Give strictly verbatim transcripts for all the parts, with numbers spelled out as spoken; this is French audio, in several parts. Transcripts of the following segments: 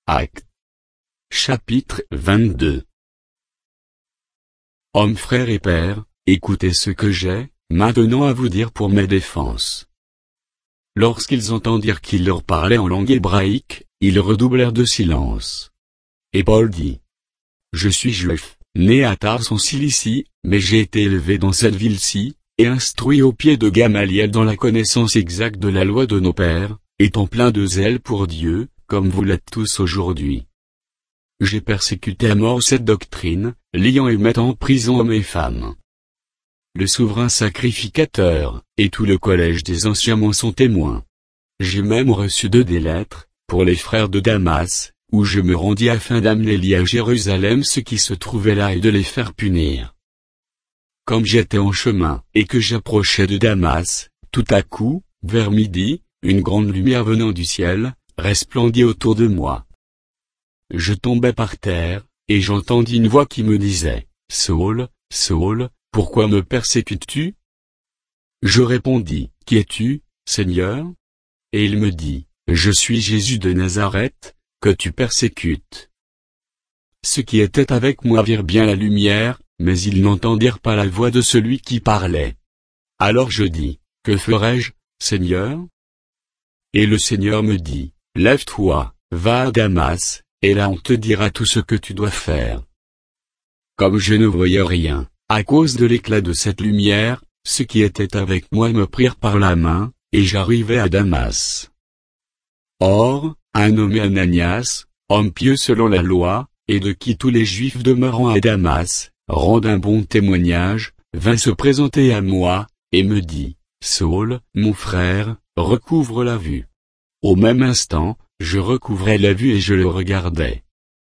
Actes. Chapitre vingt-deux. Hommes, frères et pères, écoutez ce que j'ai, maintenant à vous dire pour mes défenses. Lorsqu'ils entendirent qu'il leur parlait en langue hébraïque, ils redoublèrent de silence. Et Paul dit: Je suis juif, né à Tars en Cilicie, mais j'ai été élevé dans cette ville-ci, et instruit au pied de Gamaliel dans la connaissance exacte de la loi de nos pères, étant plein de zèle pour Dieu, comme vous l'êtes tous aujourd'hui. J'ai persécuté à mort cette doctrine, liant et mettant en prison hommes et femmes. Le souverain sacrificateur, et tout le collège des anciens m'en sont témoins. J'ai même reçu d'eux des lettres, pour les frères de Damas, où je me rendis afin d'amener à Jérusalem ceux qui se trouvaient là et de les faire punir. Comme j'étais en chemin, et que j'approchais de Damas, tout à coup, vers midi, une grande lumière venant du ciel, resplendit autour de moi. Je tombais par terre, et j'entendis une voix qui me disait: Saül, Saül, pourquoi me persécutes-tu? Je répondis: Qui es-tu, Seigneur? Et il me dit: Je suis Jésus de Nazareth, que tu persécutes. Ceux qui étaient avec moi virent bien la lumière, mais ils n'entendirent pas la voix de celui qui parlait. Alors je dis: Que ferai-je, Seigneur? Et le Seigneur me dit: Lève-toi, va à Damas, et là on te dira tout ce que tu dois faire. Comme je ne voyais rien, à cause de l'éclat de cette lumière, ceux qui étaient avec moi me prirent par la main, et j'arrivai à Damas. Or, un nommé Ananias, homme pieux selon la loi, et de qui tous les Juifs demeurant à Damas, rendent un bon témoignage, vint se présenter à moi, et me dit: Saül, mon frère, recouvre la vue. Au même instant, je recouvrais la vue et je le regardais.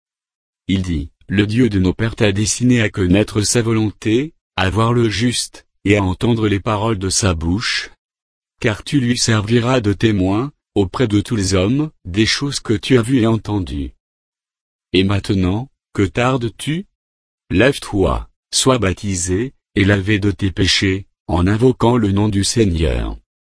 Il dit: Le Dieu de nos pères t'a destiné à connaître sa volonté, à voir le juste, et à entendre les paroles de sa bouche. Car tu lui serviras de témoin, auprès de tous les hommes, des choses que tu as vues et entendues. Et maintenant, que tardes-tu? Lève-toi, sois baptisé, et lavé de tes péchés, en invoquant le nom du Seigneur.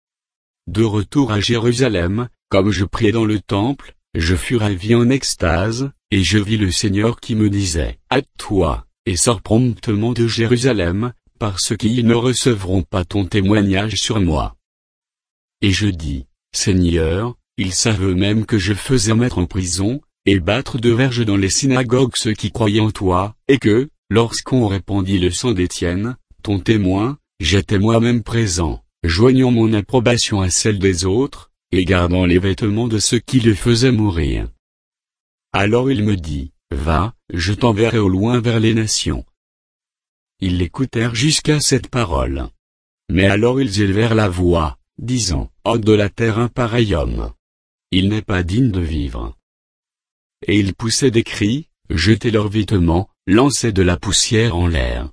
De retour à Jérusalem, comme je priais dans le temple, je fus ravi en extase, et je vis le Seigneur qui me disait: Hâte-toi, et sors promptement de Jérusalem, parce qu'ils ne recevront pas ton témoignage sur moi. Et je dis: Seigneur, ils savent eux-mêmes que je faisais mettre en prison, et battre de verges dans les synagogues ceux qui croyaient en toi, et que, lorsqu'on répandit le sang d'Étienne, ton témoin, j'étais moi-même présent, joignant mon approbation à celle des autres, et gardant les vêtements de ceux qui le faisaient mourir. Alors il me dit: Va, je t'enverrai au loin vers les nations. Ils l'écoutèrent jusqu'à cette parole. Mais alors ils élevèrent la voix, disant: Ôte de la terre un pareil homme. Il n'est pas digne de vivre. Et ils poussaient des cris, jetaient leurs vêtements, lançaient de la poussière en l'air.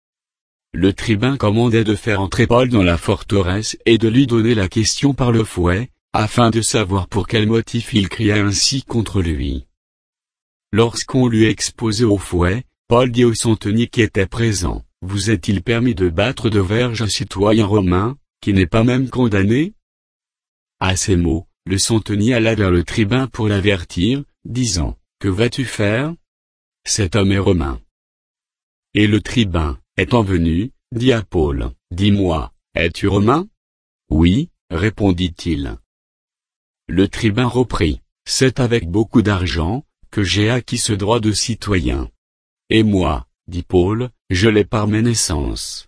Le tribun commandait de faire entrer Paul dans la forteresse et de lui donner la question par le fouet, afin de savoir pour quel motif il criait ainsi contre lui. Lorsqu'on lui exposait au fouet, Paul dit au centenier qui était présent: Vous est-il permis de battre de verges un citoyen romain, qui n'est pas même condamné? À ces mots, le centenier alla vers le tribun pour l'avertir, disant: Que vas-tu faire? Cet homme est romain. Et le tribun, étant venu, dit à Paul: Dis-moi, es-tu romain? Oui, répondit-il. Le tribun reprit: C'est avec beaucoup d'argent, que j'ai acquis ce droit de citoyen. Et moi, dit Paul, je l'ai par mes naissances.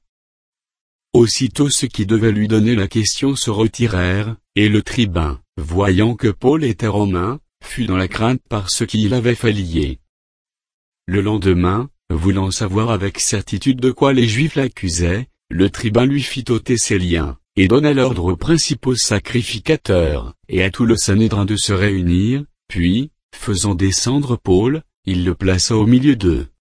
Aussitôt ceux qui devaient lui donner la question se retirèrent, et le tribun, voyant que Paul était romain, fut dans la crainte par ce qu'il avait fait lier. Le lendemain, voulant savoir avec certitude de quoi les Juifs l'accusaient, le tribun lui fit ôter ses liens, et donna l'ordre aux principaux sacrificateurs, et à tout le Sanhédrin de se réunir, puis, faisant descendre Paul, il le plaça au milieu d'eux.